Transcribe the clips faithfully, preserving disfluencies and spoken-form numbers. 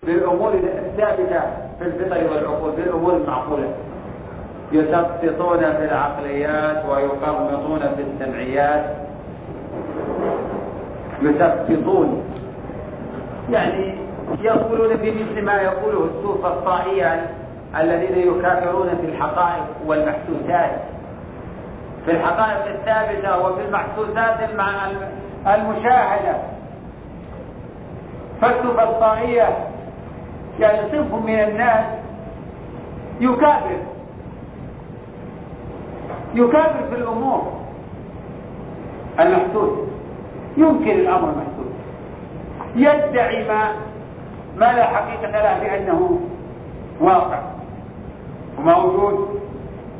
بالأمور الثابتة في الفطر والعقول، بالأمور المعقولة. يسقطون في العقليات ويقرمطون في السمعيات. يسقطون يعني يقولون بمثل ما يقوله السوفة الطائية الذين يكافرون في الحقائق والمحسوسات، في الحقائق الثابتة وفي المحسوسات المشاهدة. فالسوفة الطائية يعني صنف من الناس يكافر يكافر في الأمور المحسوسة، ينكر الأمر المحسوس، يدعي ما ما لا حقيقة له بأنه واقع وموجود.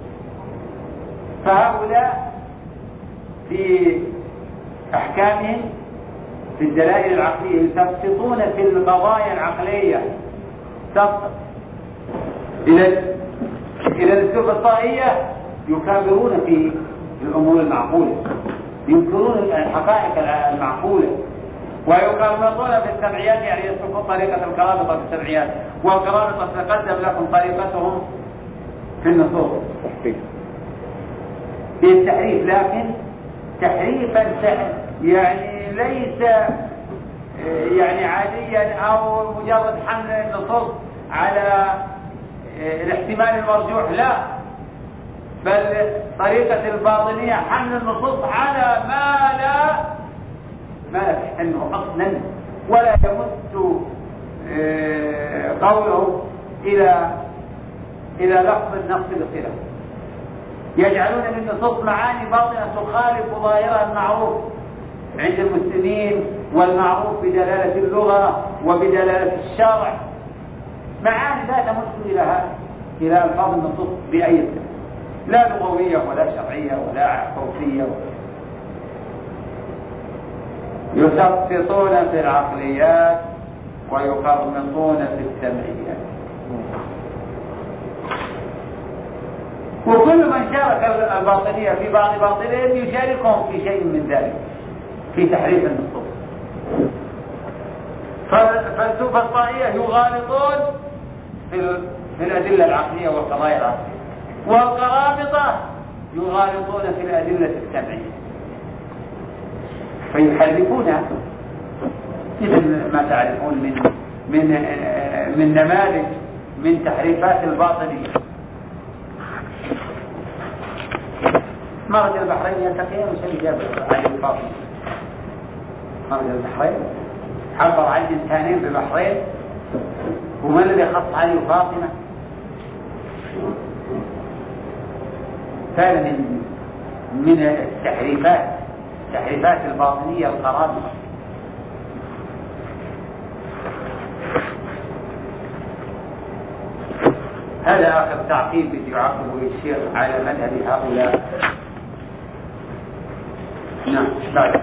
فهؤلاء في أحكامهم في الدلائل العقلية يسقطون في القضايا العقلية سقط إلى إلى السوفة الطائية، يكابرون في الأمور المعقولة، ينكرون الحقائق المعقولة، ويقرمطون في السمعيات، يعني يسلكون طريقة القرامطة في السمعيات. والقرامطة تقدم لكم طريقتهم في النصوص بالتحريف، لكن تحريفا يعني ليس يعني عاديا او مجرد حمل النصوص على الاحتمال المرجوح، لا، بل طريقة الباطنية حمل النصوص على ما لا ما لا تحتمله اصلا، ولا يمت قوله الى الى لفظ النص بصله. يجعلون من النصوص معاني باطنة تخالف ظاهرها المعروف عند المسلمين والمعروف بدلالة اللغة وبدلالة الشرع، معاني لا تمت إلى إلى ألفاظ النصوص بأي سبب، لا لغوية ولا شرعية ولا عرفية. يسقطون في العقليات ويقرمطون في السمعيات. وكل من شارك الباطنية في بعض باطنهم يشاركهم في شيء من ذلك في تحريف النصوص. فالسوفة الطائية يغالطون في الأدلة العقلية والقضايا العقلية، والقرامطة يغالطون في الأدلة السمعية، فيحرفونها مثل ما تعرفون من من من نماذج من تحريفات الباطنية. مرج البحرين يلتقيان وشيء جاب علي الفاطمة. مرج البحرين عبر عن إنسانين في البحرين، ومن الذي خص علي الفاطمة؟ كان من من التحريفات التحريفات الباطنية القرامطة. هذا آخر تعقيب يعقبه الشيخ على مذهب هؤلاء. نعم بعد.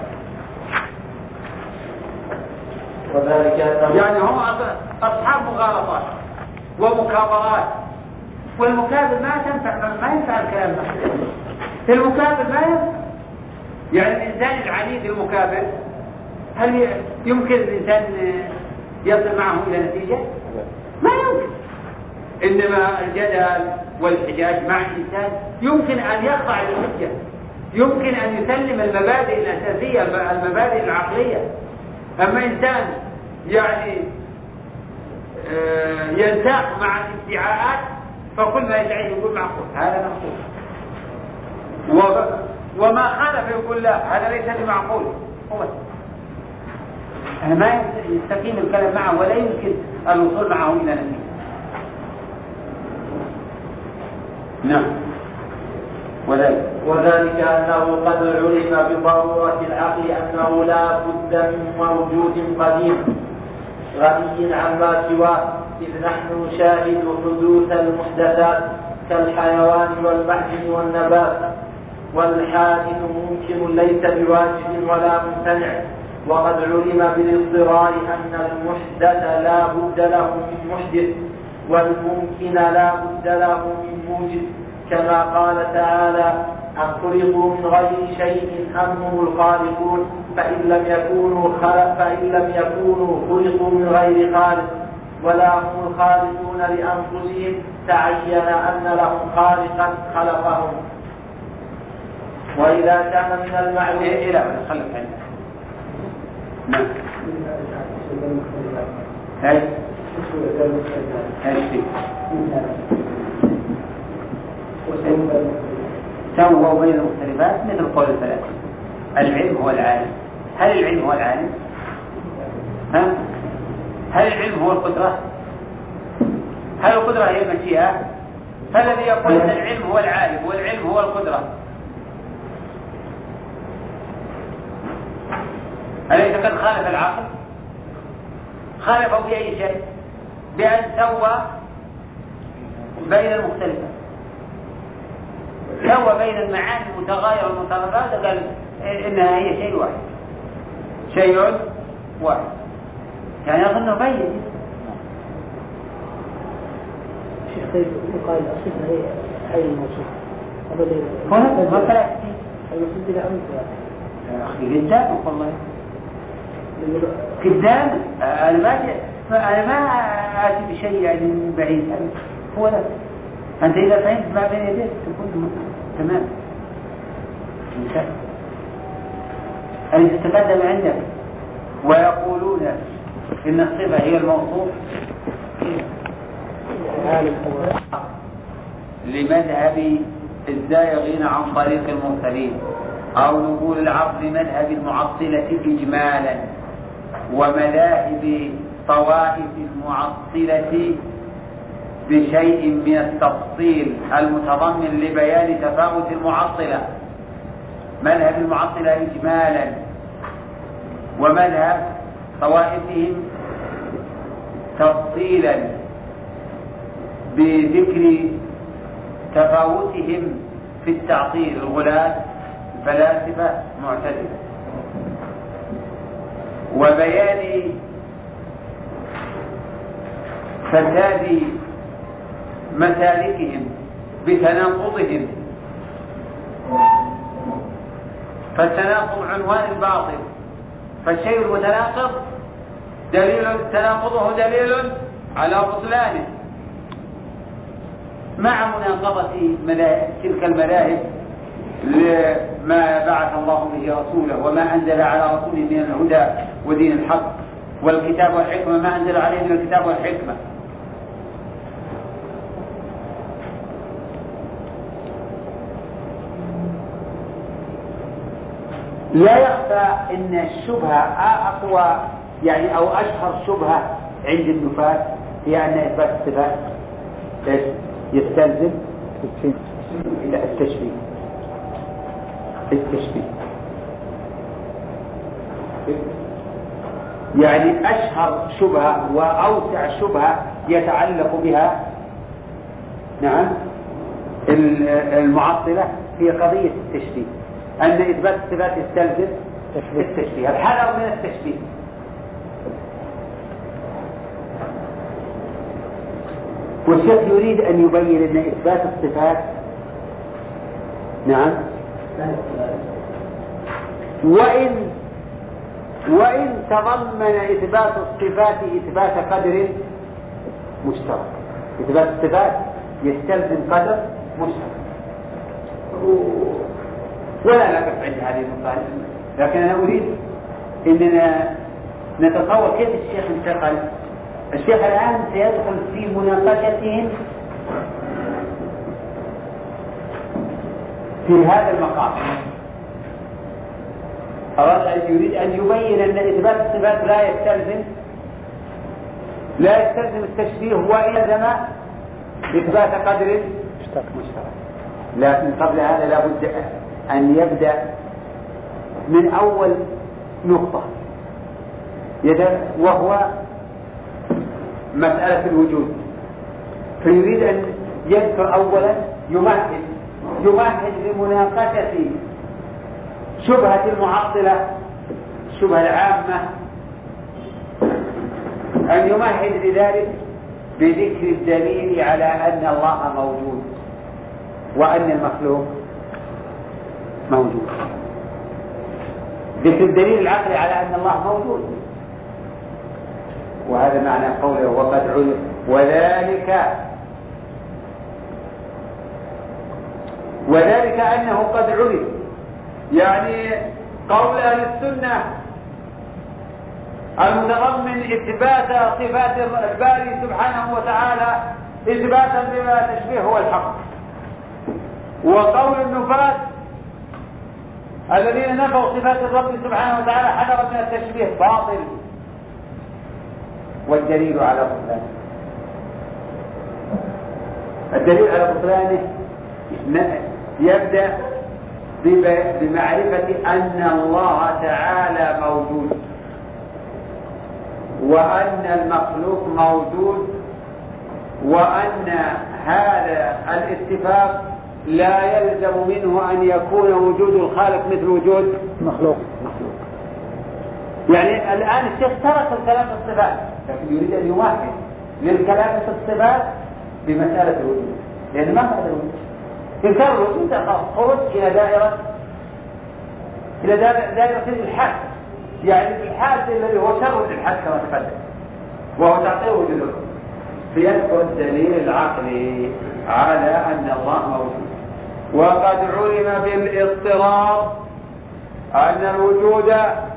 وذلك يعني هم أصحاب مغالطات ومكابرات، والمكابر ما تنفع ما ينفع الكلام ده. المكابر ما ينفع، يعني الإنسان العنيد المكابر هل يمكن الإنسان يصل معه إلى نتيجة؟ ما يمكن. إنما الجدل والحجاج مع الإنسان يمكن أن يخضع للحجة، يمكن أن يسلم المبادئ الأساسية المبادئ العقلية. أما إنسان يعني ينساق مع الادعاءات، فكل ما يدعيه يقول معقول، هذا معقول، وما خالف يقول لا هذا ليس بمعقول. هو أنا ما يستقيم الكلام معه ولا يمكن الوصول معه إلى نتيجة. نعم. وذلك, وذلك أنه قد علم بضرورة العقل أنه لا بد من موجود قديم غني عما سواه، إذ نحن نشاهد حدوث المحدثات كالحيوان والمعدن والنبات، والحادث ممكن ليس بواجب ولا ممتنع. وقد علم بالاضطرار أن المحدث لا بد له من محدث، والممكن لا بد له من موجد، كما قال تعالى: أم خلقوا من غير شيء أم هم الخالقون، فإن لم يكونوا خلق فإن لم يكونوا خلقوا من غير خالق ولا هم الخالقون لأنفسهم تعين أن لهم خالقا خلقهم. وإذا كان من المعلوم إيه لا خلق عندنا نعم هاي هاي سووا بين المختلفات مثل قول الثلاثة. العلم هو العالم. هل العلم هو العالم؟ ها؟ هل العلم هو القدرة؟ هل القدرة هي المشيئة؟ فالذي يقول أن العلم هو العالم والعلم هو القدرة أليس قد خالف العقل؟ خالفه بأي شيء؟ بأن سوى بين المختلفات، سوى بين المعاني المتغايرة والمتضادة وقال إنها هي شيء واحد، شيء واحد. يعني أظنه بين شيخ طيب يقال الصفة هي هي الموصوف هنا ما ثلاث الموصوف إلى أمس يا أخي قدامك والله قدامك. أنا ما أنا ما آتي بشيء يعني من بعيد هو ده. أنت إذا فهمت ما بين يديك تكون تمام. أن تتقدم عندك ويقولون إن الصفة هي الموصوف لمذهب الزائغين عن طريق المرسلين، أو نقول العرض لمذهب المعطلة إجمالا، ومذاهب طوائف المعطلة بشيء من التفصيل المتضمن لبيان تفاوت المعطلة. مذهب المعطلة إجمالا، ومذهب طوائفهم تفصيلا بذكر تفاوتهم في التعطيل، الغلاة الفلاسفة معتزلة، وبيان فساد مسالكهم بتناقضهم. فالتناقض عنوان الباطل، فالشيء المتناقض دليل تناقضه دليل على بطلانه، مع مناقضة تلك المذاهب لما بعث الله به رسوله وما أنزل على رسوله من الهدى ودين الحق والكتاب والحكمة، ما أنزل عليه من الكتاب والحكمة. لا يخفى ان الشبهة اقوى يعني او اشهر شبهة عند النفاة هي ان اثبات الصفات يستلزم التشبيه. التشبيه يعني اشهر شبهة واوسع شبهة يتعلق بها نعم المعطلة هي قضية التشبيه، أن إثبات الصفات يستلزم التشبيه، الحذر من التشبيه. والشيخ يريد أن يبين أن إثبات الصفات نعم وإن وإن تضمن إثبات الصفات إثبات قدر مشترك. إثبات الصفات يستلزم قدر مشترك، ولا نقف عند هذه المصالح، لكن أنا أريد أننا نتصور كيف الشيخ انتقل. الشيخ الآن سيدخل في مناقشتهم في هذا المقام. أراد أن يريد أن يبين أن إثبات الصفات لا يستلزم لا يستلزم التشبيه وإلزم إثبات قدر مشترك. لكن قبل هذا لا بد أن يبدأ من أول نقطة وهو مسألة الوجود. فيريد أن يذكر أولا يمهد يمهد لمناقشة شبهة المعطلة، الشبهة العامة، أن يمهد لذلك بذكر الدليل على أن الله موجود وأن المخلوق موجود. ذكر الدليل العقلي على أن الله موجود، وهذا معنى قوله وقد علم. وذلك وذلك أنه قد علم، يعني قول أهل السنة المتضمن إثبات صفات الباري سبحانه وتعالى إثباتا بما تشبيه هو الحق، وقول النفاة الذين نفوا صفات الرب سبحانه وتعالى حذرا من التشبيه باطل. والدليل على بطلانه الدليل على بطلانه يبدأ بمعرفة أن الله تعالى موجود، وأن المخلوق موجود، وأن هذا الاتفاق لا يلزم منه أن يكون وجود الخالق مثل وجود مخلوق. مخلوق. يعني الآن الشيخ ترك الكلام في الصفات، لكن يريد أن يوافق للكلام في الصفات بمسألة الوجود، لأن ما هذا الوجود إن كان الوجود خرج إلى دائرة إلى دائرة الإلحاد، يعني الإلحاد الذي هو شر الإلحاد كما تقدم، وهو تعطيه وجوده. فيذكر الدليل العقلي على أن الله موجود. وقد علم بالاضطرار أن الوجود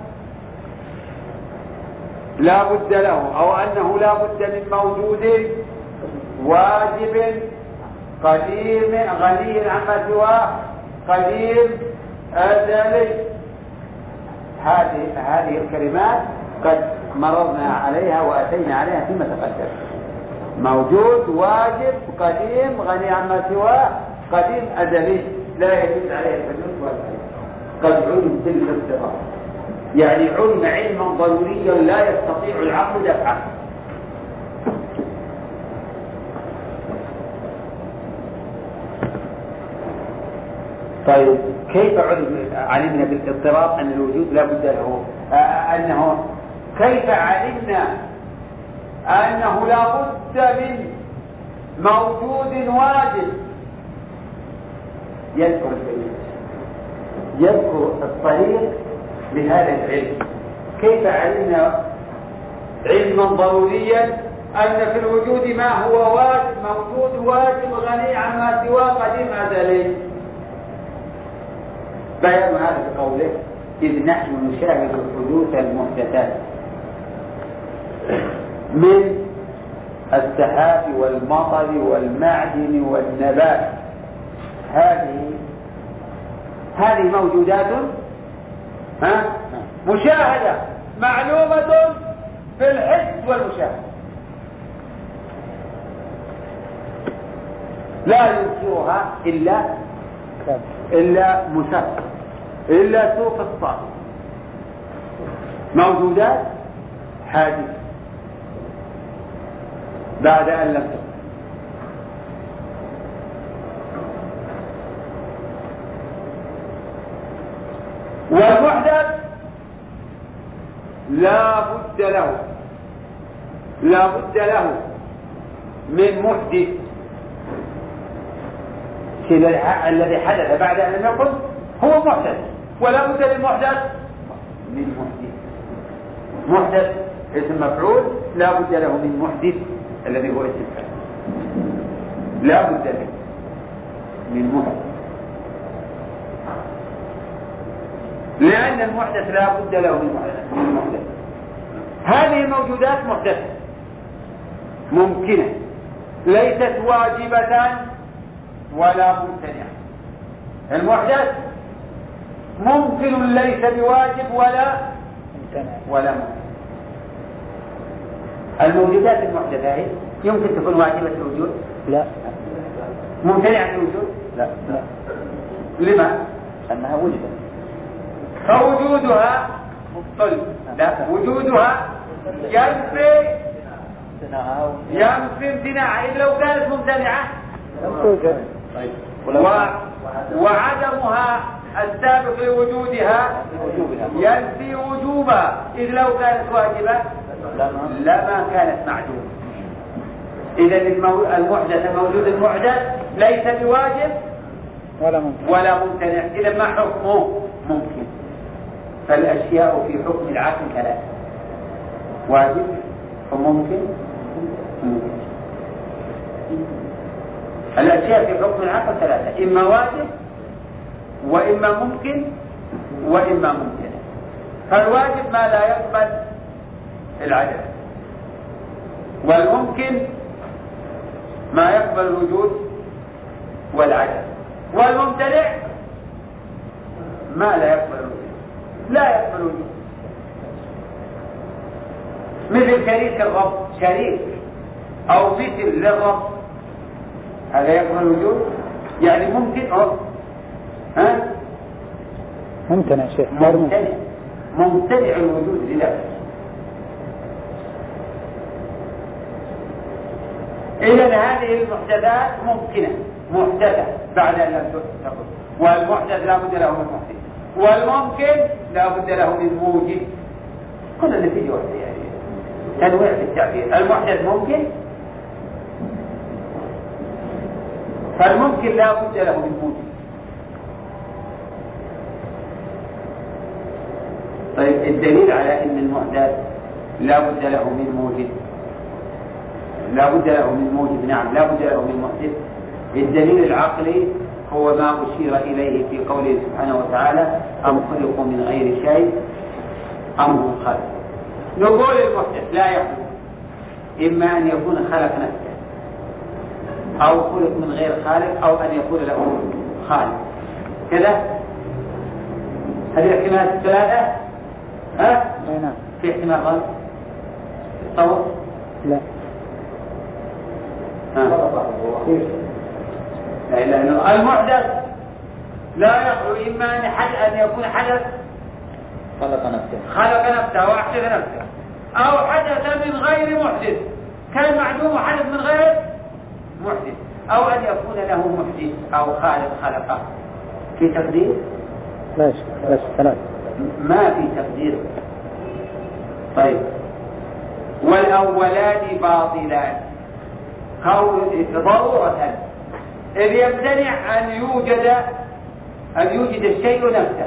لا بد له، أو أنه لا بد من موجود واجب قديم غني عما سواه قديم أزلي. هذه هذه الكلمات قد مررنا عليها وأتينا عليها فيما تقدم. موجود واجب قديم غني عما سواه قديم أزلي لا يجوز عليه الحدوث والحدوث. قد علم بالاضطرار، يعني علم علما ضروريا لا يستطيع العقل دفعه. طيب كيف علمنا بالاضطرار أن الوجود لا بد له؟ أنه كيف علمنا أنه لا بد من موجود واجب؟ يذكر الدليل، يذكر الطريق لهذا العلم. كيف علمنا علما ضروريا أن في الوجود ما هو واجب موجود واجب غني عما سواه قديم أزلي؟ بيان هذا بقوله إذ نحن نشاهد حدوث المحدثات من السحاب والمطر والمعدن والنبات. هذه هذه موجودات ها مشاهدة معلومة في الحس والمشاهدة، لا ينكرها إلا إلا مسافر إلا سوق الصاد. موجودات حادثة بعد أن لم تكن. والمحدث لا بد له لا بد له من محدث الذي حدث بعد أن لم يكن هو محدث، ولا بد للمحدث من محدث. محدث اسم مفعول لا بد له من محدث الذي هو اسم فاعل، لا بد له من محدث، لأن المحدث لا بد له من محدث. هذه الموجودات محدثة ممكنة ليست واجبة ولا ممتنعة. المحدث ممكن ليس بواجب ولا ولا ممتنع. الموجودات المحدثة هي يمكن تكون واجبة الوجود؟ لا. ممتنعة الوجود؟ لا. لا. لما؟ أنها وجدت. فوجودها مبطل. لا، وجودها ينفي ينفي امتناعها. إذ لو كانت ممتنعة طيب. وعدمها السابق لوجودها ينفي وجوبها. إذ لو كانت واجبة لما كانت معدومة. إذا المحدث الموجود المحدث ليس بواجب ولا ممتنع ولا ممتنع. إذا ما حكمه؟ ممكن. فالأشياء في حكم العقل ثلاثة: واجب فممكن ممكن. الأشياء في حكم العقل ثلاثة: إما واجب وإما ممكن وإما ممكن. فالواجب ما لا يقبل العدم، والممكن ما يقبل الوجود والعدم، والممتنع ما لا يقبل الوجود لا يقبل الوجود. مثل شريك الرب، شريك أو مثل للرب، هذا يقبل الوجود؟ يعني ممكن أو ها؟ ممتنع شيء ممتنع ممتنع الوجود لنفسه. إذن هذه المحدثات ممكنة محدثة بعد أن لم تكن، والمحدث لا بد له من محدث، والممكن لا بد له من موجب. كل النتيجة واحدة، يعني تنويع في التعبير. المحدث ممكن، فالممكن لا بد له من موجب. طيب الدليل على أن المحدث لا بد له من موجب، لا بد له من موجب، نعم لا بد له من محدث. الدليل العقلي هو ما أشير إليه في قوله سبحانه وتعالى: أم خلقوا من غير شيء أم هم خلق. نقول المحدث لا يخلق، إما أن يكون خلق نفسه، أو خلق من غير خالق، أو أن يكون له خالق. كذا هذه الاحتمالات الثلاثة. ها؟ نعم. في احتمال غلط تصور؟ لا. ها. لا إله إلا الله. المحدث لا يخلو إما أن حد أن يكون حدث خلق نفسه خلق نفسه وأحدث نفسه، أو حدث من غير محدث، كان معدوم حدث من غير محدث، أو أن يكون له محدث أو خالق خلقه. في تقدير؟ لا لا ثلاث. ما في تقدير. طيب والأولان باطلان ضرورة، إذ يمتنع أن يوجد أن يوجد الشيء نفسه،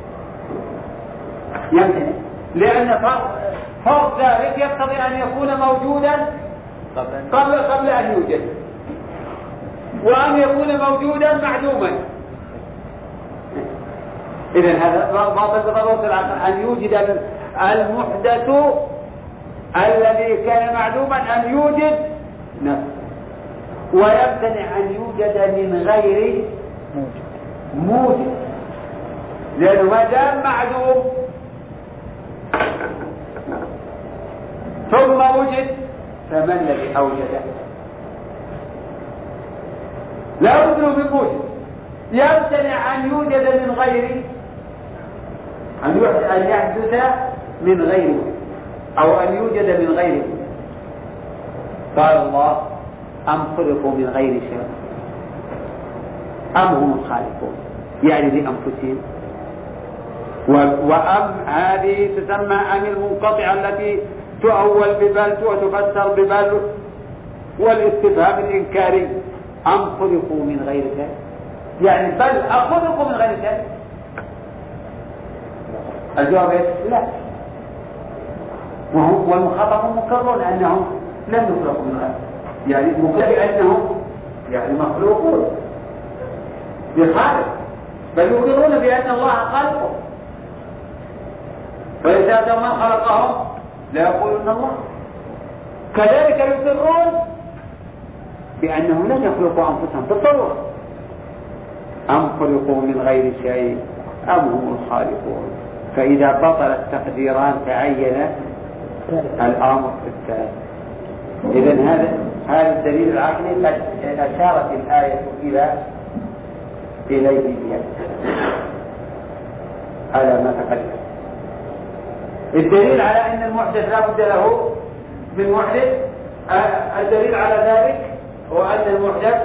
يمتنع، لأن فرض ذلك يقتضي أن يكون موجودا قبل قبل أن يوجد، وأن يكون موجودا معدوما. إذن هذا باطل بضرورة العقل، أن يوجد المحدث الذي كان معدوما أن يوجد نفسه، ويمتنع أن يوجد من غير موجد، لأنه ما دام معدوم ثم وجد فمن الذي أوجده؟ لا بد من موجد. يمتنع أن يوجد من غير أن يحدث من غيره، أو أن يوجد من غيره. قال الله: أم خلقوا من غير شيء أم هم الخالقون، يعني لأنفسهم. وأم هذه تسمى أم المنقطعة التي تؤول ببل وتفسر ببل، والاستفهام الإنكاري: أم خلقوا من غير شيء، يعني بل أخلقوا من غير شيء. الجواب لا، والمخاطبون مقرون أنهم لم يخلقوا من غير، يعني مقر بأنهم يعني مخلوقون بخالق، بل يقرون بأن الله خلقهم، وإذا من خلقهم لا يقولون الله. كذلك يقرون بأنهم لن يخلقوا أنفسهم بالضرورة. أم خلقوا من غير شيء أم هم الخالقون. فإذا بطل التقديران تعين الأمر الثاني. إذن هذا هذا الدليل العقلي قد أشارت الآية إلى إليه بيده على ما تقدم. الدليل على أن المحدث لا بد له من محدث، الدليل على ذلك هو أن المحدث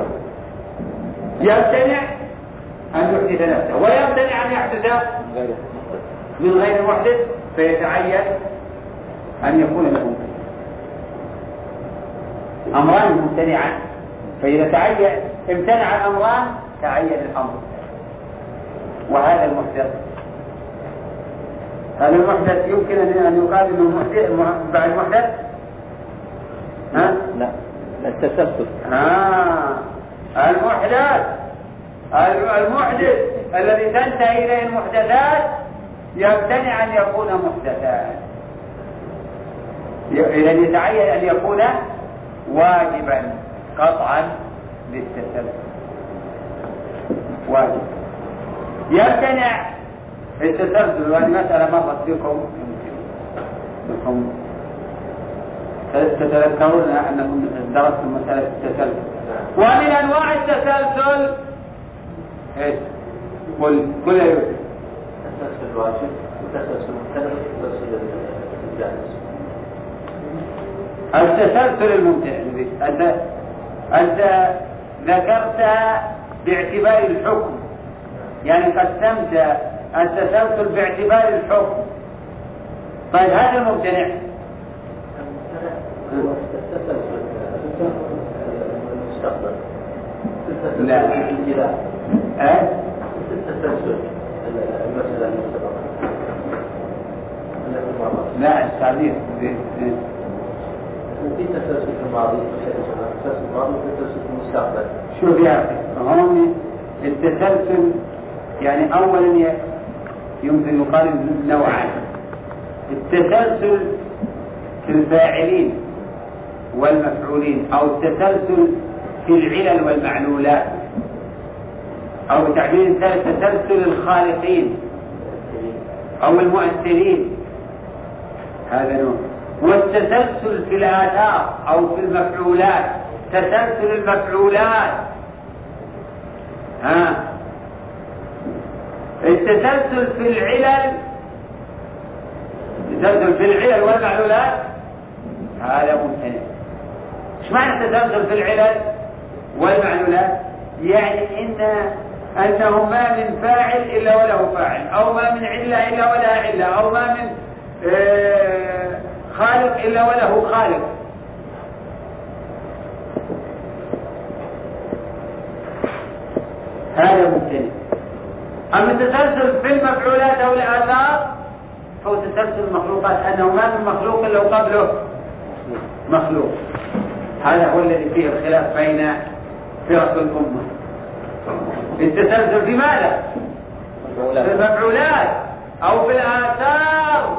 يمتنع أن يحدث نفسه، ويمتنع أن يحدث من غير محدث، فيتعين أن يكون له أمران ممتنعان، فإذا تعين امتنع الأمران تعين الأمر، وهذا المحدث. هذا المحدث يمكن أن يقال أنه محدث بعد المحدث لا التسلسل. آه المحدث المحدث الذي تنتهي إليه المحدثات يمتنع أن يكون محدثا، إذا يتعين أن يكون واجبا قطعا للتسلسل، واجب يمتنع التسلسل. وهذه مسألة مرت بكم بكم تتذكرون أنكم درستم مسألة التسلسل. ومن أنواع التسلسل ايش؟ قل قل يا يوسف. التسلسل الواجب والتسلسل الممتنع والتسلسل الجائز. التسلسل الممتنع أنت أنت ذكرتها باعتبار الحكم، يعني قسمت التسلسل باعتبار الحكم. طيب هذا الممتنع المستقبل. لا أه؟ التسلسل المسألة المستقبل. لا التعبير في تسلسل في الماضي، تسلسل في الماضي وتسلسل في المستقبل. شوف يا أخي، هم التسلسل يعني أولا يمكن يقال نوعان: التسلسل في الفاعلين والمفعولين، أو التسلسل في العلل والمعلولات، أو بتعبير ثالث تسلسل الخالقين أو المؤثرين، هذا نوع. والتسلسل في الآثار أو في المفعولات، تسلسل المفعولات. ها التسلسل في العلل، التسلسل في العلل والمعلولات هذا ممتنع. ايش معنى التسلسل في العلل والمعلولات؟ يعني ان انه ما من فاعل الا وله فاعل، او ما من عله الا ولها عله، او ما من آه خالق الا وله خالق. هذا ممتنع. اما التسلسل في المفعولات او الاثار فهو تسلسل المخلوقات، انه ما من مخلوق الا قبله مخلوق. هذا هو الذي فيه الخلاف بين فرق الامه. التسلسل في ماذا؟ في المفعولات او في الاثار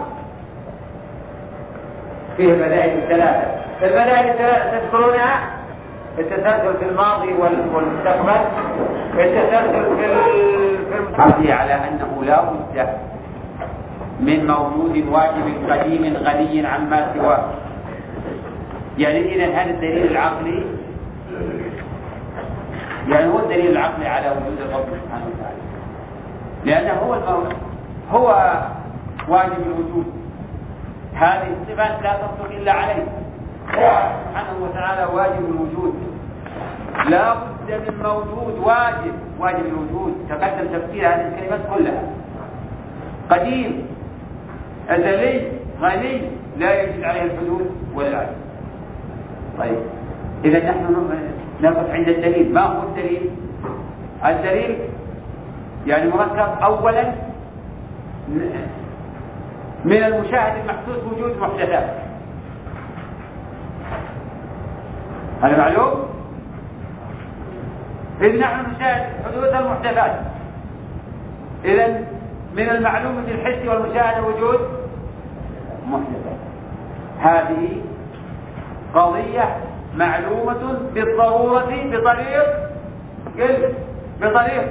فيه المذاهب الثلاثه. المذاهب الثلاثه تذكرونها: التسلسل في الماضي والمستقبل، التسلسل في المستقبل على انه لا بد من موجود واجب قديم غني عما سواه. يعني إذا هذا الدليل العقلي، يعني هو الدليل العقلي على وجود الرب سبحانه وتعالى، لأنه هو المولى، هو واجب الوجود. هذه الصفات لا تصدق إلا عليه، هو سبحانه وتعالى واجب الوجود، لا بد من موجود واجب واجب الوجود. تقدم تفسير هذه الكلمات كلها: قديم، أزلي، غني، لا يجوز عليه الحدود ولا العدل. طيب إذا نحن نقف عند الدليل. ما هو الدليل؟ الدليل يعني مركب أولا من المشاهد المحسوس وجود محدثات، هذا معلوم. إذ نحن نشاهد حدوث المحدثات، إذا من المعلوم بالحس والمشاهدة وجود محدثات. هذه قضية معلومة بالضرورة بطريق قل بطريق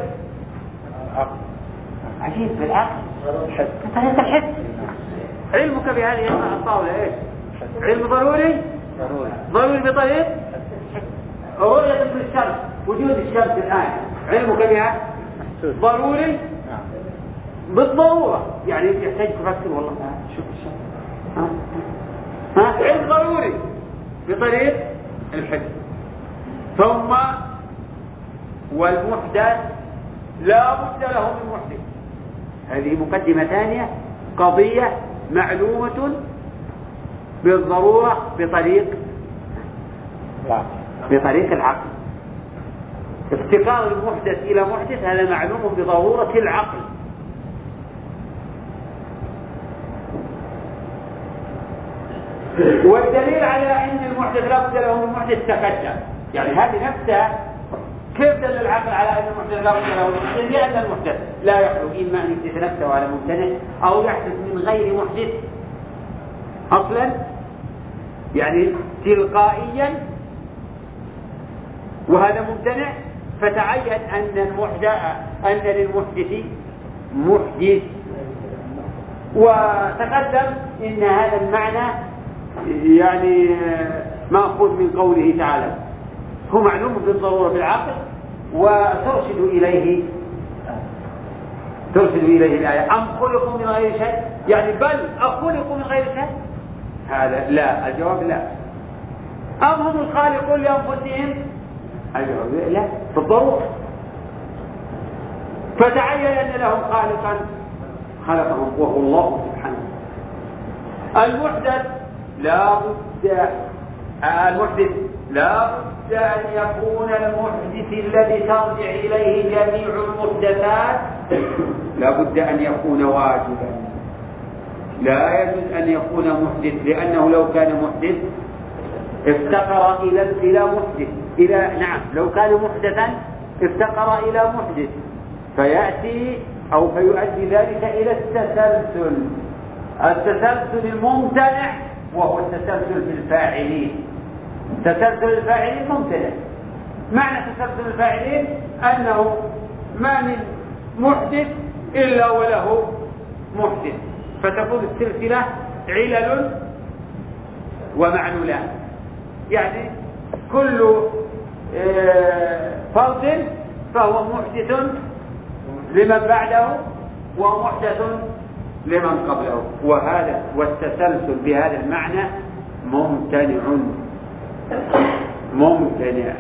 عجيب بالعقل، بطريق الحس. علمك بهذه الطاولة ايش؟ علم ضروري ضروري بطريق رؤية الشمس، وجود الشمس الآن علمك بها ضروري بالضرورة، يعني يحتاج تفكر والله شوف الشمس ها ها علم ضروري بطريق الحس. ثم والمحدث لا بد له من محدث. هذه مقدمة ثانية، قضية معلومة بالضرورة بطريق بطريق العقل. افتقار المحدث إلى محدث هذا معلوم بضرورة العقل. والدليل على أن المحدث لا بد له من محدث تقدم، يعني هذه نفسها كيف دل العقل على أن المحدث لا بد له من محدث؟ لأن المحدث لا يخلو إما أن يحدث نفسه على ممتنع أو يحدث من غير محدث أصلا، يعني تلقائيا، وهذا ممتنع، فتعين أن المحدث أن للمحدث محدث. وتقدم إن هذا المعنى يعني مأخوذ من قوله تعالى، هو معلوم بالضرورة بالعقل وترشد إليه ترشد إليه الآية أم خلقوا من غير شيء، يعني بل أخلقوا من غير شيء، هذا لا، الجواب لا. أم هم الخالقون لأنفسهم، الجواب لا بالضرورة. فتعين أن لهم خالقا خلقهم وهو الله سبحانه. المحدث لا بد المحدث لا بد أن يكون المحدث الذي ترجع إليه جميع المحدثات لا بد أن يكون واجبا، لا يجوز أن يكون محدث، لأنه لو كان محدث افتقر إلى إلى محدث إلى نعم لو كان محدثا افتقر إلى محدث، فيأتي أو فيؤدي ذلك إلى التسلسل التسلسل الممتنع، وهو التسلسل في الفاعلين. تسلسل الفاعلين ممتنع. معنى تسلسل الفاعلين أنه ما من محدث إلا وله محدث، فتكون السلسلة علل ومعلولان، يعني كل فرد فهو محدث لمن بعده ومحدث لمن قبله، وهذا والتسلسل بهذا المعنى ممتنع ممتنع.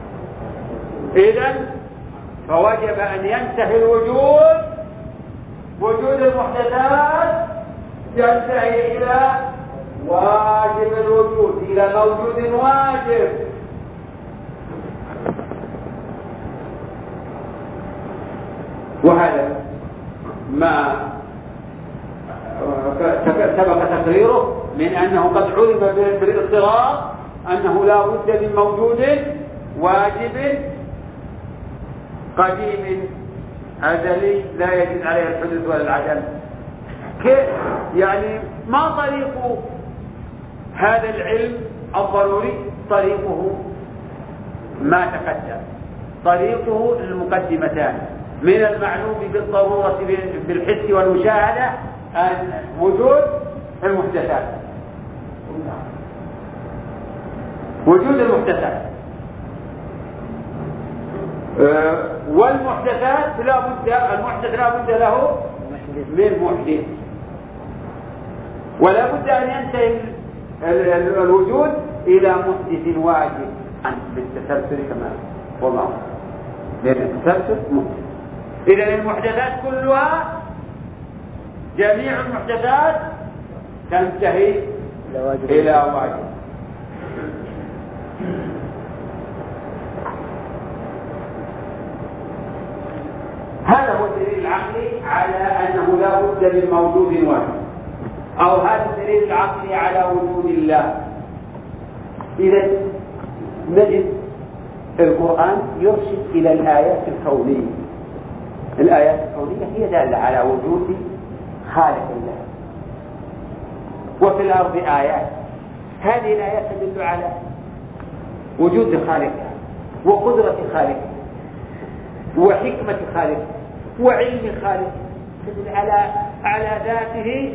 إذن فوجب أن ينتهي الوجود وجود المحدثات ينتهي إلى واجب الوجود، إلى موجود واجب. وهذا ما سبق تقريره من أنه قد علم بالاضطرار أنه لا بد من موجود واجب قديم أزلي لا يجوز عليه الحدوث ولا العدم. كيف يعني؟ ما طريق هذا العلم الضروري؟ طريقه ما تقدم، طريقه المقدمتان. من المعلوم بالضرورة بالحس والمشاهدة أن وجود المحدثات وجود المحدثات أه والمحدثات لا بد المحدث لا بد له من محدث، ولا بد أن ينتهي الوجود إلى محدث واجب بالتسلسل كما والله لأن التسلسل محدث. إذن المحدثات كلها جميع المحدثات تنتهي إلى واجب. هذا هو الدليل العقلي على أنه لا بد من موجود واحد، أو هذا الدليل العقلي على وجود الله. إذا نجد القرآن يرشد إلى الآيات الكونية. الآيات الكونية هي دالة على وجود خالق الله. وفي الأرض آيات، هذه الآيات تدل على وجود خالقها وقدرة خالقها وحكمة خالقه وعلم خالقه، تدل على على ذاته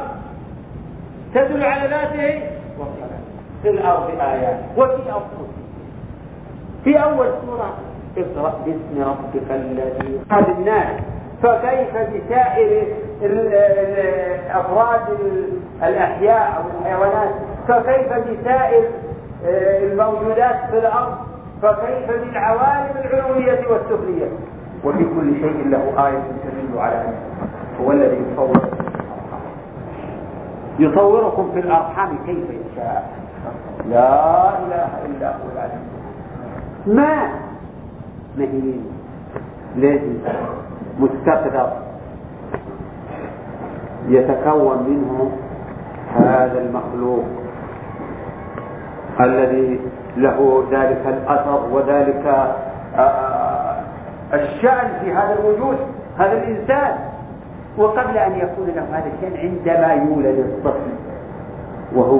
وتدل على ذاته وصفاته. في الأرض آيات. وفي أول في أول سورة اقرأ باسم ربك الذي خلق الناس، فكيف بسائر أفراد الأحياء أو الحيوانات، فكيف بسائر الموجودات في الأرض، فكيف بالعوالم العلوية والسفلية. وفي كل شيء له آية تدل على أنه هو الذي يصور يصوركم في الأرحام كيف يشاء، لا إله إلا هو العليم. ما مهين لازم مستقدر يتكون منه هذا المخلوق الذي له ذلك الأثر وذلك الشأن في هذا الوجود، هذا الإنسان. وقبل أن يكون له هذا الشأن عندما يولد الطفل وهو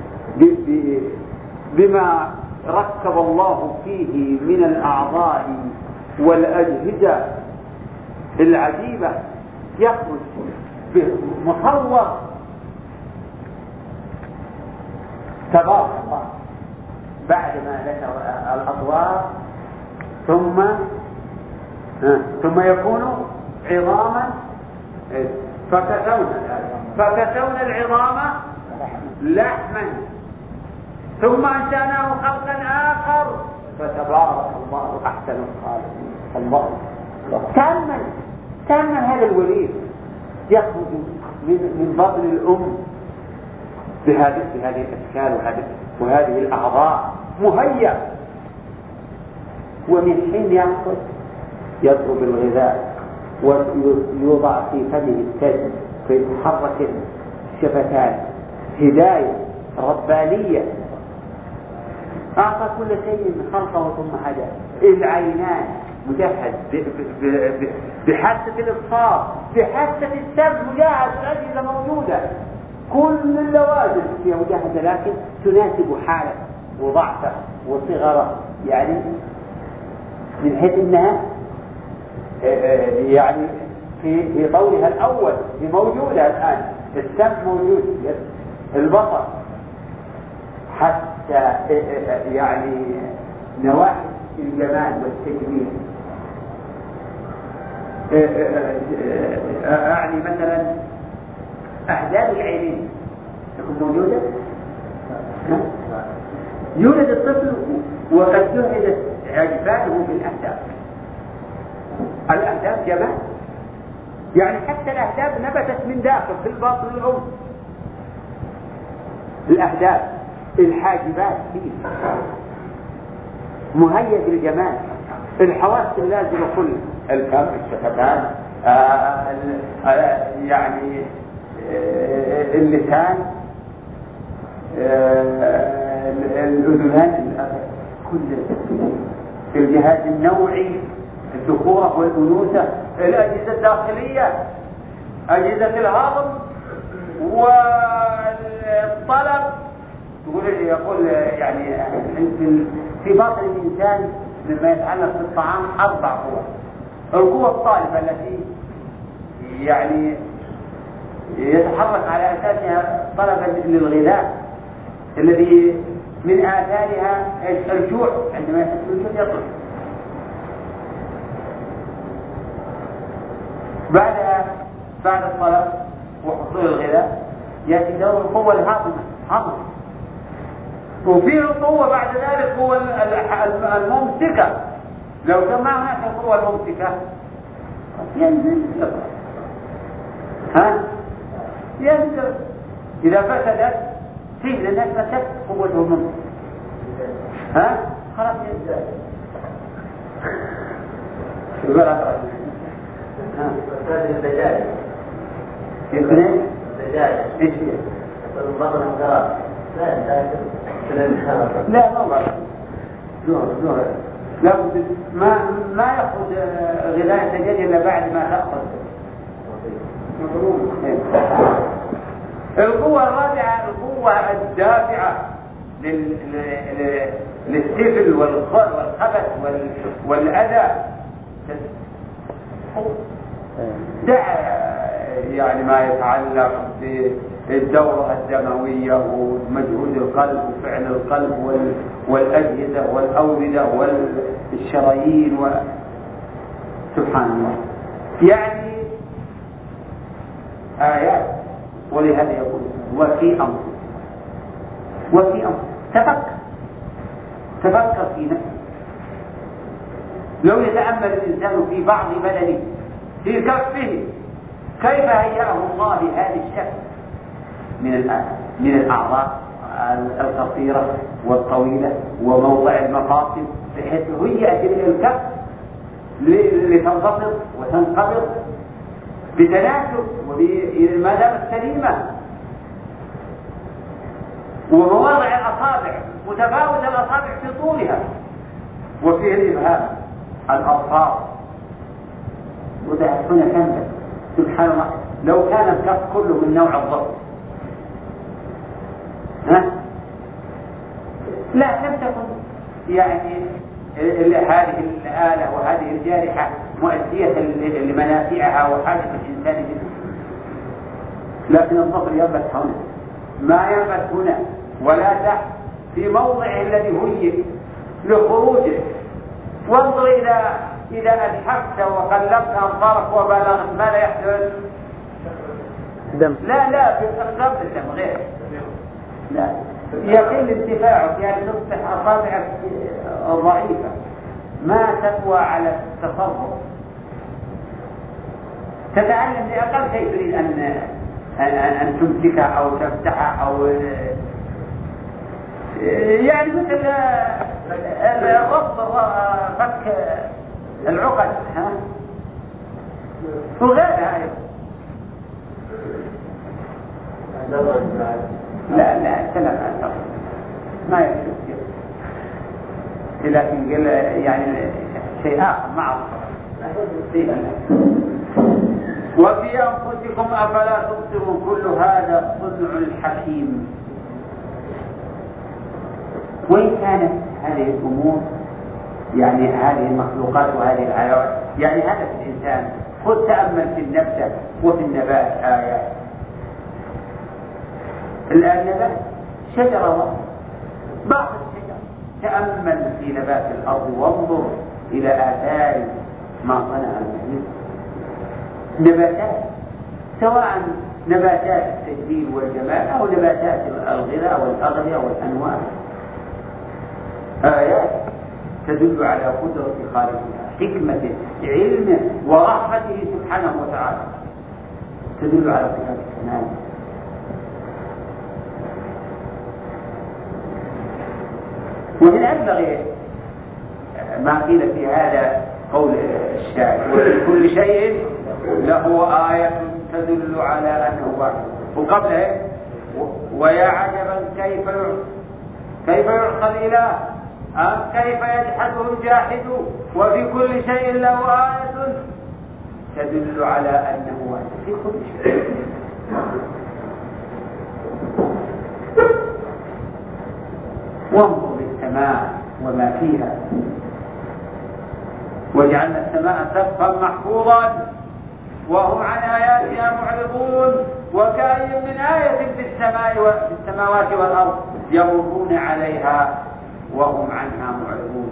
بما ركب الله فيه من الأعضاء والأجهزة العجيبة يخرج مصور تبارك الله بعدما ذكر الأطوار ثم ثم يكون عظاما فكسونا فكسونا العظام لحما ثم أنشأناه خلقا آخر فتبارك الله أحسن الخالقين. الله كمل كمل هذا الوليد يخرج من من بطن الأم بهذه بهذه الأشكال وهذه وهذه الأعضاء مهيأ، ومن حين يأخذ يطلب الغذاء ويوضع في فمه الثلج فيتحرك الشفتان، هداية ربانية أعطى كل شيء من خلقه ثم هدى. العينان مجهز بحاسة الإبصار بحاسة السمع مجهز، الأجهزة موجودة، كل اللوازم فيها مجهزة، لكن تناسب حاله وضعفه وصغره، يعني من حيث انها يعني في في طورها الاول هي موجوده الان، السمع موجود، البصر، حتى يعني نواحي الجمال والتجميل. اعني مثلا احداث العينين تكون موجوده، يولد الطفل وقد جهزت عجفاته بالاهداف. الاهداف جمال، يعني حتى الاهداف نبتت من داخل في الباطن الام. الاهداف الحاجبات فيه مهيئ بالجمال، الحواس اللازمه كلها، الفم، الشفتان، آه آه يعني آه اللسان، آه الاذنان، كل الجهاز النوعي، الذكوره والانوثه، الاجهزه الداخليه، اجهزه الهضم والطلب. يقول يقول يعني في باطن الانسان مما يتعلق بالطعام اربع قوى. القوة الطالبة التي يعني يتحرك على اساسها طلبا للغذاء، الذي من آثارها الجوع، عندما يحس بالجوع يطلب. بعدها بعد الطلب وحصول الغذاء يأتي دور القوة الهاضمة، هضم. وفيه القوة بعد ذلك هو الممسكة. لو كما هناك القوة الممسكة ينزل ها ينزل إذا فسدت فيه لأنك فسدت قوته الممسكة ها خلاص ينزل. يقول أقرأ ها فساد الدجاج يمكن ايش؟ الدجاج ايش هي؟ البطن الغراب لا ما بعرف. زهر زهر لا ما ما يأخذ غذاء الدجاج إلا بعد ما تأخذ. القوة الرابعة القوة الدافعة للسفل والخبث والأذى. دع يعني ما يتعلق بالدورة الدموية ومجهود القلب وفعل القلب والأجهزة والأوردة والشرايين و... سبحان الله، يعني آيات. ولهذا يقول وفي أمر وفي أمر تفكر تفكر في نفسك. لو يتأمل الإنسان في بعض بدنه في كفه كيف هيأه الله بهذا الشكل من من الأعضاء القصيرة والطويلة وموضع المفاصل، بحيث هيأت الكف لتنضبط وتنقبض بتناسب وما دامت سليمة، ومواضع الأصابع متفاوت الأصابع في طولها، وفيه الإبهام، الأظفار، وده هنا كان سبحان الله لو كان الكف كله من نوع الضبط ها لا لم تكن يعني هذه الآلة وهذه الجارحة مؤدية لمنافعها وحاجة الإنسان منها، لكن الظفر ينبت هنا ما ينبت هنا ولا تحت في موضعه الذي هيئ لخروجه. وانظر إلى إذا ألحقت وقلبت أنظارك وبلغت ماذا يحدث؟ دم. لا لا بالقلب الدم غير لا يقل انتفاعك، يعني تصبح أصابعك ضعيفة ما تقوى على التصرف، تتعلم بأقل شيء تريد أن أن أن تمسكها أو تفتحها أو يعني مثل الربط فك العقد ها وغيرها أيضا. لا لا سلام ما يكفي، لكن قال يعني شيء آخر مع وفي أنفسكم أفلا تبصرون. كل هذا صنع الحكيم. وإن كانت هذه الأمور يعني هذه المخلوقات وهذه الحيوانات يعني هذا في الإنسان، خذ تأمل في النبتة وفي النبات آيات. النبات شجرة بعض الشجر تأمل في نبات الأرض وانظر إلى آثار ما صنع المحيط. نباتات سواء نباتات التجميل والجمال أو نباتات الغذاء والأغذية والأنواع، آيات تدل على قدرة خالقها، حكمته، علمه ورحمته سبحانه وتعالى، تدل على صفات الكمال. ومن أبلغ ما قيل في هذا قول الشاعر: وكل شيء له آية تدل على أنه واحد. وقبله: ويا عجبا كيف كيف يعصى الإله أم كيف يجحده الجاحد وفي كل شيء له آية تدل على أنه واحد في كل شيء. وانظر للسماء وما فيها، وجعلنا السماء سقفا محفوظا وهم عن آياتها معرضون، وكأي من آية في السماء وفي السماوات والأرض يمرون عليها وهم عنها معرضون.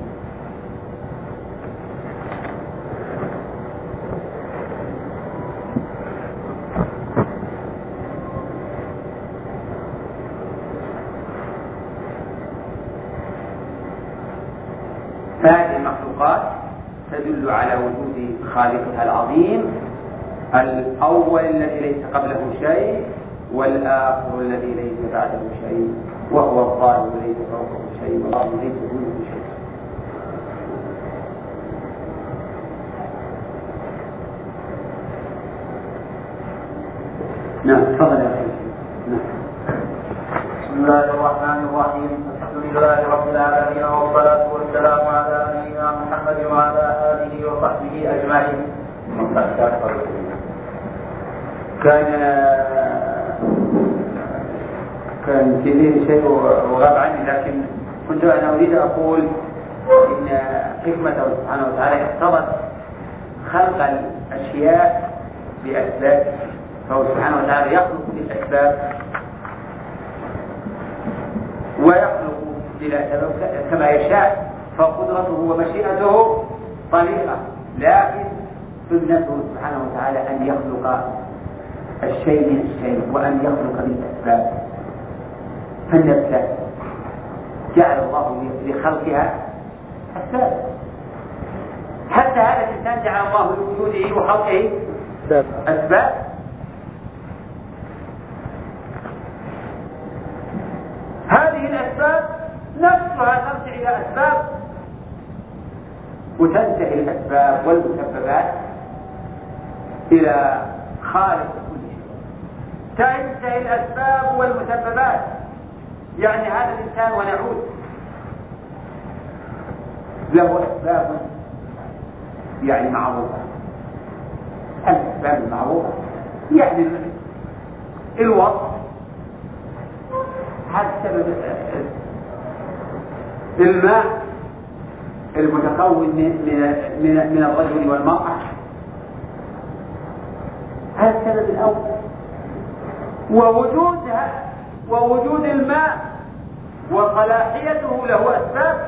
فهذه المخلوقات تدل على وجود خالقها العظيم، الأول الذي ليس قبله شيء والآخر الذي ليس بعده شيء، وهو الظاهر ليس فوقه شيء والأرض ليس دونه شيء. نعم تفضل يا أخي. بسم الله الرحمن الرحيم. الحمد لله رب العالمين والصلاة والسلام على نبينا محمد وعلى آله وصحبه أجمعين. كان كان كثير شيء وغاب عني، لكن كنت أنا أريد أقول إن حكمته سبحانه وتعالى اقتضت خلق الأشياء بأسباب، فهو سبحانه وتعالى يخلق بالأسباب ويخلق بلا سبب كما يشاء، فقدرته ومشيئته طريقة، لكن سنته سبحانه وتعالى أن يخلق الشيء من الشيء وأن يخلق بالأسباب. فالنبتة جعل الله لخلقها أسباب، حتى هذا الإنسان جعل الله لوجوده وخلقه أسباب. هذه الأسباب نفسها ترجع إلى أسباب، وتنتهي الأسباب والمسببات إلى خالق كل شيء. تنتهي الأسباب والمسببات، يعني هذا الإنسان ونعود له أسباب يعني معروفة. الأسباب المعروفة يعني الوصف، هذا السبب. الماء المتكون من من من الرجل والمرأة، هذا السبب الأول. ووجودها ووجود الماء وصلاحيته له أسباب.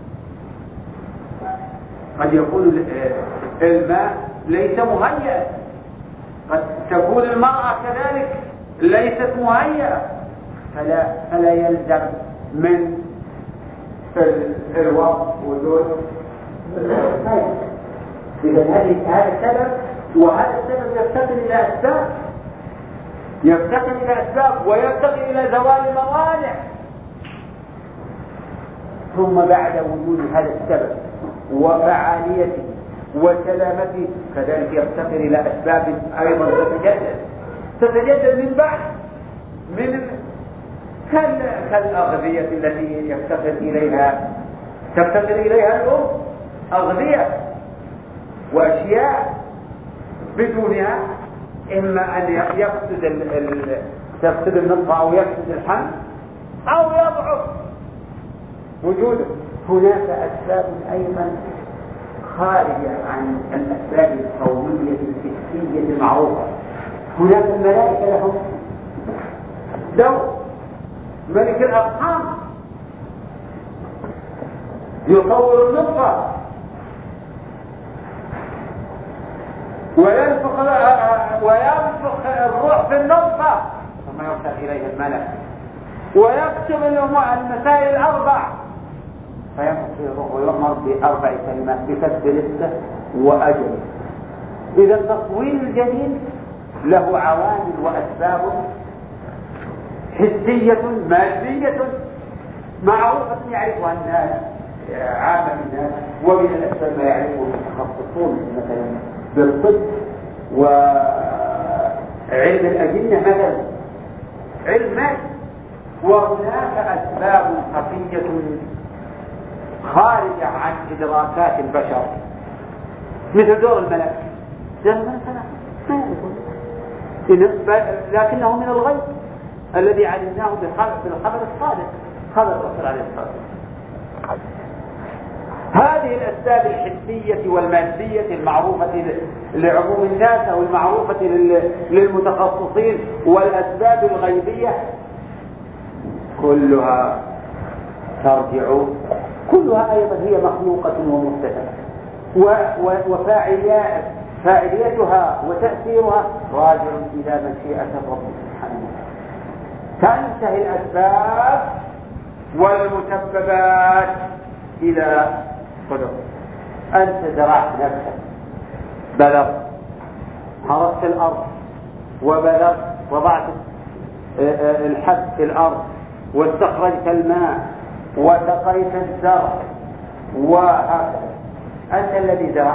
قد يكون الماء ليس مهيئا، قد تكون المرأة كذلك ليست مهيئة، فلا فلا يلزم من الوقت وجود. إذا هذا السبب، وهذا السبب يفتقر إلى أسباب، يفتقر إلى أسباب ويفتقر إلى زوال الموانع. ثم بعد وجود هذا السبب وفعاليته وسلامته كذلك يفتقر إلى أسباب أيضا تتجدد تتجدد من بعد، من كالأغذية التي يفتقر إليها تفتقر إليها الأم، أغذية وأشياء بدونها إما أن يفسد ال... تفسد النطفة أو يفسد الحمل أو يضعف وجوده. هناك أسباب أيضا خارجة عن الأسباب الكونية الفكرية المعروفة. هناك الملائكة لهم دور. ملك الأرحام يصور النطفة وينفخ وينفخ الروح في النطفة ثم يرسل إليه الملك ويكتب المسائل الأربع فينفخ في الروح ويؤمر بأربع كلمات بكتب رزقه وأجله. إذا التصوير الجديد له عوامل وأسباب حسية مادية معروفة يعرفها الناس، عامة الناس، ومن الأسباب ما يعرفه المتخصصون مثلا بالطب وعلم الأجنة مثلا، علم مادي. وهناك أسباب خفية خارجة عن إدراكات البشر مثل دور الملك. دور الملك ما يعرفون، لكنه من الغيب الذي علمناه بالخبر الصادق، خبر الرسول عليه الصلاة والسلام. هذه الأسباب الحسية والمادية المعروفة لعموم الناس أو المعروفة للمتخصصين والأسباب الغيبية كلها ترجع، كلها أيضا هي مخلوقة ومبتدأة، وفاعليتها وتأثيرها راجع إلى مشيئة الرب سبحانه. تنتهي الأسباب والمسببات إلى قدر. أنت زرعت نفسك، بلغت، حرثت الأرض وبلغت، وضعت الحب في الأرض واستخرجت الماء وسقيت الزرع وهكذا. أنت الذي زرعت.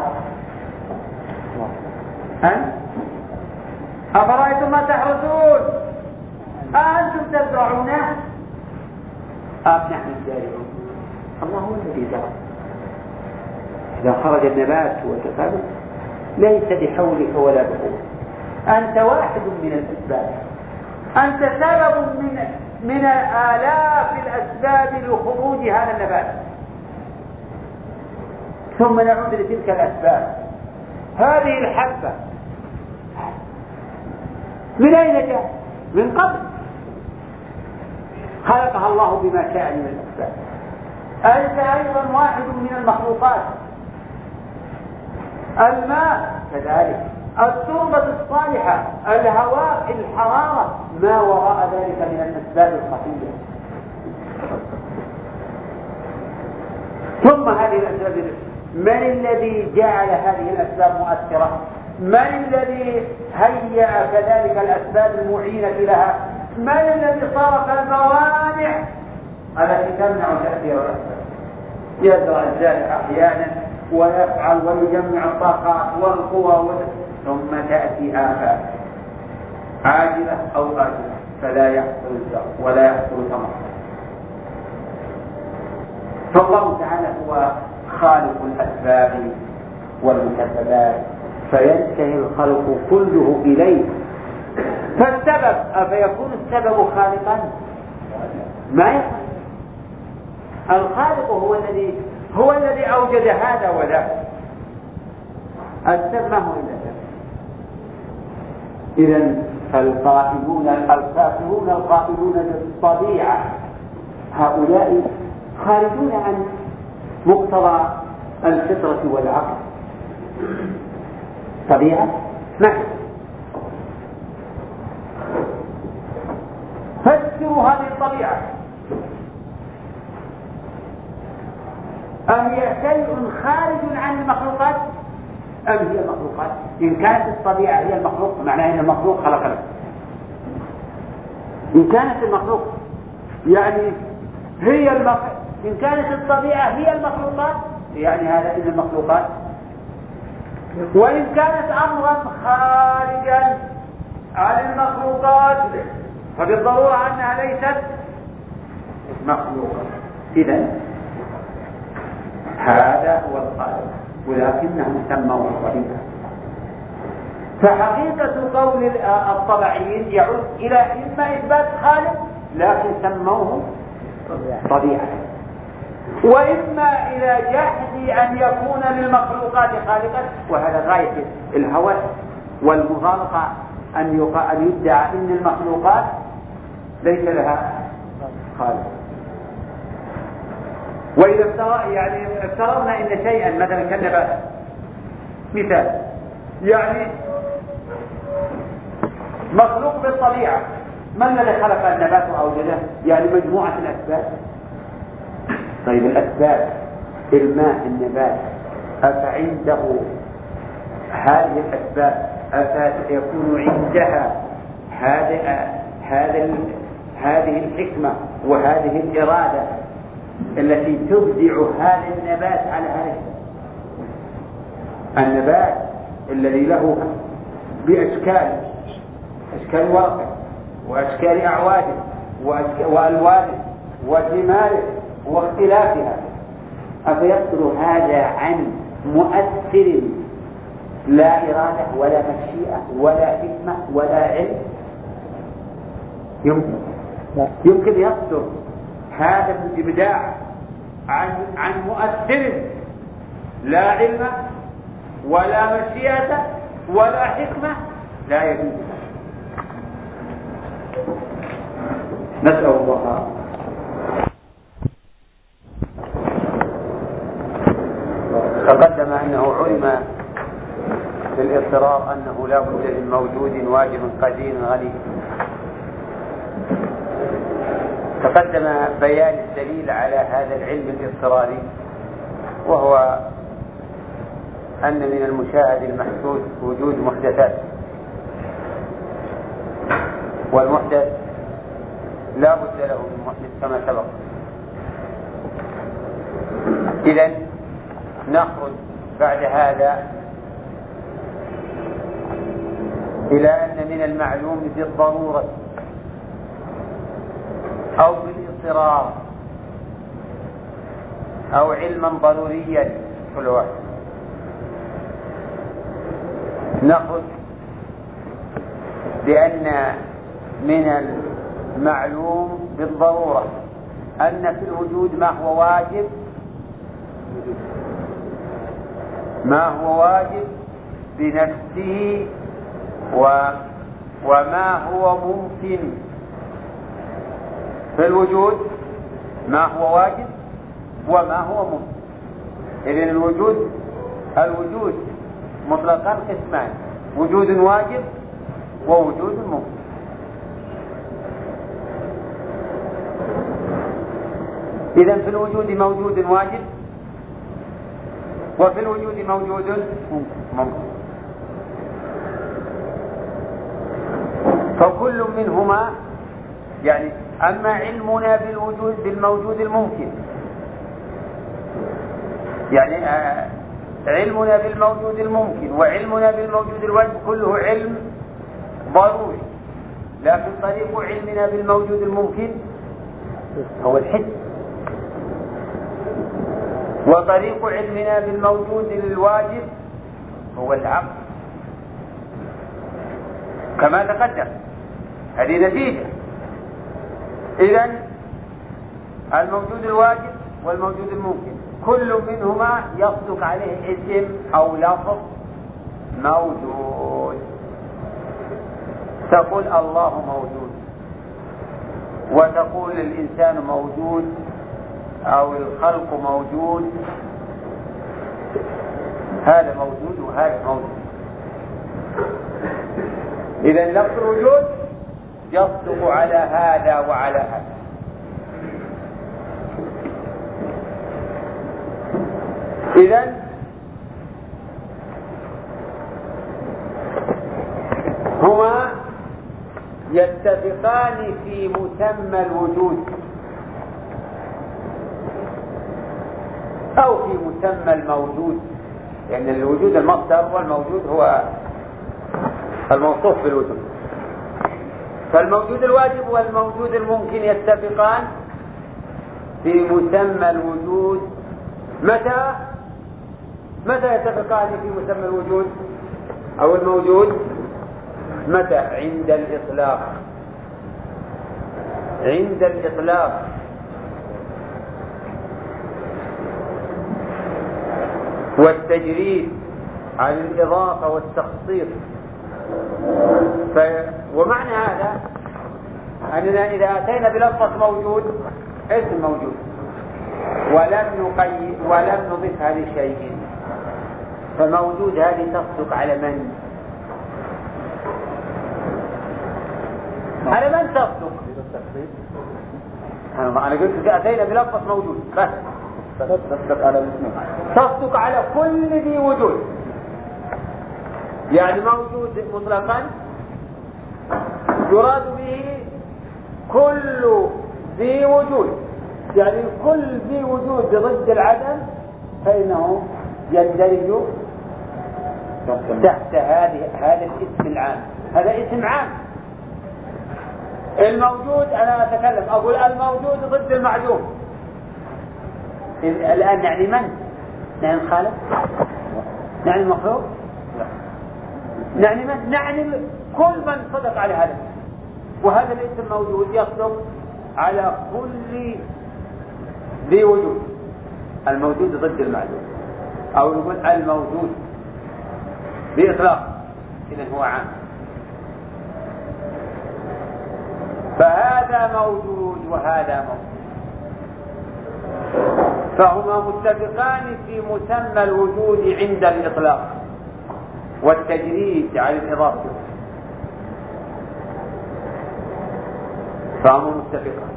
أنت أفرأيتم ما تحرثون أأنتم تزرعونه أم نحن الزارعون؟ الله هو الذي زرع. إذا خرج النبات وتفاعل ليس بحولك ولا بقوتك، أنت واحد من الأسباب، أنت سبب من من آلاف الأسباب لخروج هذا النبات. ثم نعود لتلك الأسباب. هذه الحبة من أين جاءت؟ من قبل خلقها الله بما شاء من الأسباب. أنت أيضا واحد من المخلوقات. الماء كذلك، التربة الصالحة، الهواء، الحرارة، ما وراء ذلك من الأسباب الخفية. ثم هذه الأسباب، من الذي جعل هذه الأسباب مؤثرة؟ من الذي هيأ كذلك الأسباب المعينة لها؟ من الذي صرف الموانع التي تمنع تأثير الأسباب؟ يزرع الزارع أحيانا ويفعل ويجمع الطاقات والقوى، ثم تأتي آفات عاجلة أو آجلة فلا يحصل الزرع ولا يحصل ثمر. فالله تعالى هو خالق الأسباب والمسببات فينتهي الخلق كله إليه. فالسبب أفيكون السبب خالقا؟ ما يفعل. الخالق هو الذي هو الذي أوجد هذا وذاك. السبب ما هو إلا سبب. إذن القائلون الكافرون القائلون بالطبيعة هؤلاء خارجون عن مقتضى الفطرة والعقل. طبيعة نحن فسروا هذه الطبيعة أهي شيء خارج عن المخلوقات أم هي المخلوقات؟ إن كانت الطبيعة هي المخلوق معناه أن المخلوق خلق نفسه. إن كانت المخلوق يعني هي المخلوق، إن كانت الطبيعة هي المخلوقات يعني هذا إن المخلوقات، وإن كانت أمرا خارجا عن المخلوقات فبالضرورة أنها ليست مخلوقة. إذن هذا هو الخالق ولكنهم سموه طبيعة. فحقيقة قول الطبيعيين يعود إلى إما إثبات خالق لكن سموه طبيعة، وإما إلى جحد أن يكون للمخلوقات خالقا، وهذا غاية الهوى والمغالطة أن أن يدعى أن المخلوقات ليس لها خالق. وإذا افترض يعني افترضنا أن شيئا مثلا كالنبات مثال يعني مخلوق بالطبيعة، من الذي خلق النبات وأوجده؟ يعني مجموعة الأسباب. طيب الأسباب الماء النبات أفعنده هذه الأسباب أفيكون عندها هذه هذه هذه الحكمة وهذه الإرادة التي تبدع هذا النبات على هذا النبات الذي له بأشكال أشكال ورقه وأشكال أعواده وألوانه وثماره واختلافها، أفيصدر هذا عن مؤثر لا إرادة ولا مشيئة ولا حكمة ولا علم؟ يمكن يمكن يصدر هذا الإبداع عن عن مؤثر لا علم ولا مشيئة ولا حكمة؟ لا يجوز. نسأل الله. تقدم أنه علم في الاضطرار أنه لا بد من موجود واجب قدير غني. تقدم بيان الدليل على هذا العلم الاضطراري، وهو أن من المشاهد المحسوس وجود محدثات، والمحدث لا بد له من محدث كما سبق. إذن نخرج بعد هذا إلى أن من المعلوم بالضرورة أو بالاضطرار أو علما ضروريا كل واحد، نخرج بأن من المعلوم بالضرورة أن في الوجود ما هو واجب ما هو واجب بنفسه و وما هو ممكن. في الوجود ما هو واجب وما هو ممكن. إذن الوجود الوجود مطلقا قسمان: وجود واجب ووجود ممكن. إذن في الوجود موجود واجب وفي الوجود موجود ممكن، فكل منهما يعني أما علمنا بالوجود بالموجود الممكن، يعني علمنا بالموجود الممكن وعلمنا بالموجود الواجب كله علم ضروري، لكن طريق علمنا بالموجود الممكن هو الحس. وطريق علمنا بالموجود الواجب هو العقل كما تقدم. هذه نتيجة. إذن الموجود الواجب والموجود الممكن كل منهما يصدق عليه اسم أو لفظ موجود. تقول الله موجود، وتقول الإنسان موجود أو الخلق موجود، هذا موجود وهذا موجود. إذا لفظ الوجود يصدق على هذا وعلى هذا. إذن هما يتفقان في مسمى الوجود أو في مسمى الموجود، لأن يعني الوجود المصدر والموجود هو الموصوف بالوجود. فالموجود الواجب والموجود الممكن يتفقان في مسمى الوجود. متى متى يتفقان في مسمى الوجود أو الموجود؟ متى؟ عند الإطلاق. عند الإطلاق والتجريد عن الإضافة والتخصيص. ف... ومعنى هذا أننا إذا أتينا بلفظ موجود اسم موجود ولم نقيد ولم نضفها لشيء، فموجود هذه تصدق على من؟ على من تصدق؟ أنا قلت إذا أتينا بلفظ موجود بس تصدق على تصدق على كل ذي وجود. يعني موجود مطلقا يراد به كل ذي وجود، يعني كل ذي وجود ضد العدم فإنه يندرج تحت هذه هذا الاسم العام. هذا اسم عام. الموجود أنا أتكلم أقول الموجود ضد المعدوم. الآن يعني من؟ يعني الخالق؟ يعني المخلوق؟ يعني من؟ يعني كل من صدق على هذا. وهذا الاسم موجود يصدق على كل ذي وجود. الموجود ضد المعدوم، أو نقول الموجود بإطلاق، إذن هو عام. فهذا موجود وهذا موجود، فهما متفقان في مسمى الوجود عند الإطلاق والتجريد على الإضافة، فهما متفقان.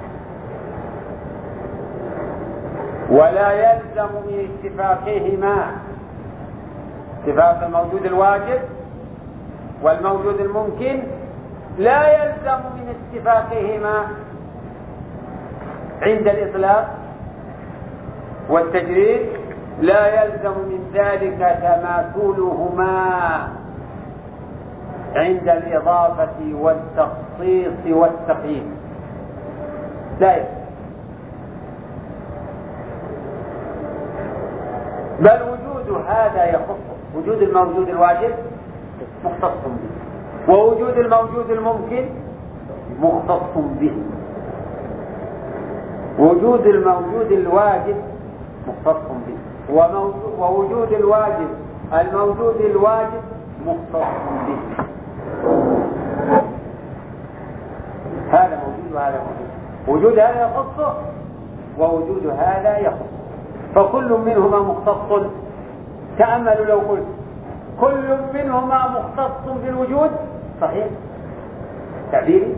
ولا يلزم من اتفاقهما اتفاق الموجود الواجب والموجود الممكن، لا يلزم من اتفاقهما عند الإطلاق والتجريد، لا يلزم من ذلك تماثلهما عند الإضافة والتخصيص والتقييد. لا يلزم، بل وجود هذا يخص وجود الموجود الواجب مختص به، ووجود الموجود الممكن مختص به. وجود الموجود الواجب مختص به، ووجود الواجب الموجود الواجب مختص به. هذا موجود وهذا موجود، وجود هذا يخصه ووجود هذا يخصه، فكل منهما مختص. تأملوا لو قلت كل منهما مختص بالوجود، صحيح؟ تعبيري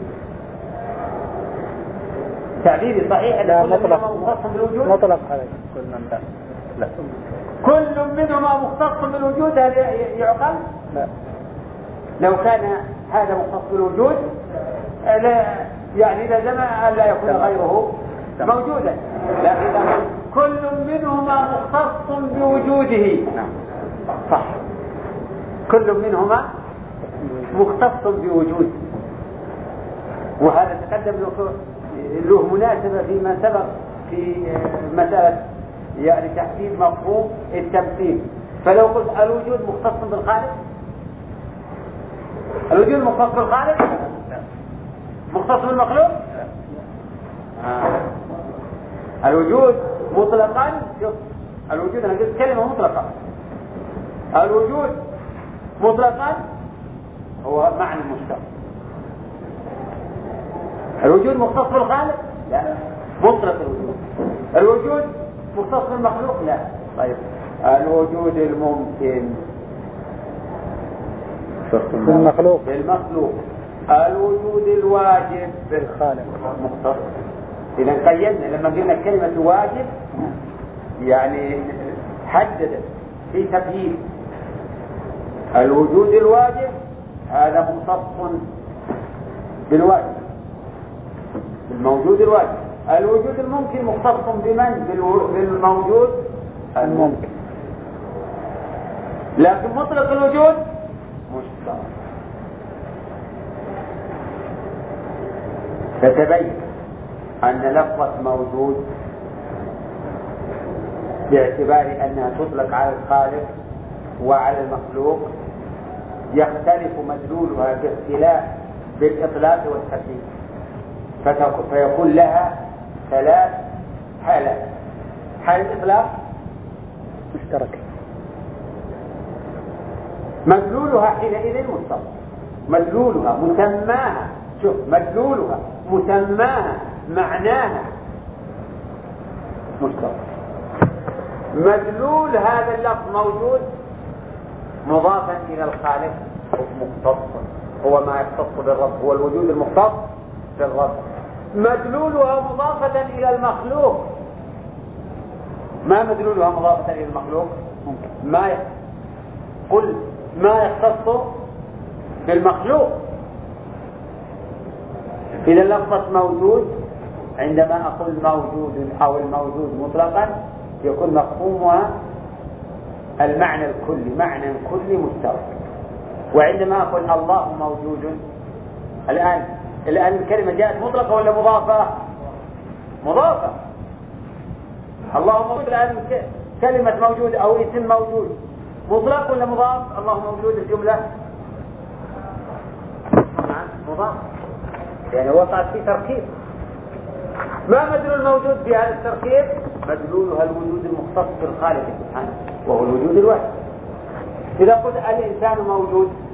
تعبيري صحيح أن كل منهما مختص بالوجود؟ مطلق عليه كل من لا لا كل منهما مختص بالوجود، هل يعقل؟ لا. لو كان هذا مختص بالوجود لا يعني لازم أن لا يكون غيره موجودا، لكن كل منهما مختص بوجوده. صح، كل منهما مختص بوجود، وهذا تقدم له مناسبة فيما سبق في مسألة يعني تحديد مفهوم التمثيل. فلو قلت الوجود مختص بالخالق، الوجود مختص بالخالق مختص بالمخلوق. آه. الوجود مطلقا، شوف الوجود انا قلت كلمة مطلقة، الوجود مطلقا هو معنى مشترك. الوجود مختص بالخالق؟ لا، مطلق الوجود. الوجود مختص بالمخلوق؟ لا. طيب الوجود الممكن بالمخلوق بالمخلوق، الوجود الواجب بالخالق مختص. إذا قيدنا لما قلنا كلمة واجب يعني حددت في تقييد. الوجود الواجب هذا مختص بالواجب، بالموجود الواجب. الوجود الممكن مختص بمن؟ بالموجود الممكن. لكن مطلق الوجود مشترك. فتبين أن لفظة موجود باعتبار أنها تطلق على الخالق وعلى المخلوق يختلف مدلولها باختلاف بالإطلاق والتقييد، فيكون لها ثلاث حالات. حالة الإطلاق مشترك، مدلولها حينئذ مشترك، مدلولها مسماها، شوف مدلولها مسماها معناها مشترك. مدلول هذا اللفظ موجود مضافا إلى الخالق مختص، هو ما يختص بالرب، هو الوجود المختص بالرب. مدلولها مضافة إلى المخلوق، ما مدلولها مضافة إلى المخلوق؟ ما ي... قل ما يختص بالمخلوق. إذا لفظة موجود عندما أقول موجود أو الموجود مطلقا يكون مفهومها المعنى الكلي، معنى كلي مشترك. وعندما أقول الله موجود، الآن الآن الكلمة جاءت مطلقة ولا مضافة؟ مضافة. الله موجود، الآن كلمة موجود أو اسم موجود مطلق ولا مضاف؟ الله موجود الجملة مضاف، يعني وقعت في تركيب. ما مدلول الموجود في هذا التركيب؟ مدلولها الوجود المختص بالخالق سبحانه وهو الوجود الواحد. إذا قلت الإنسان موجود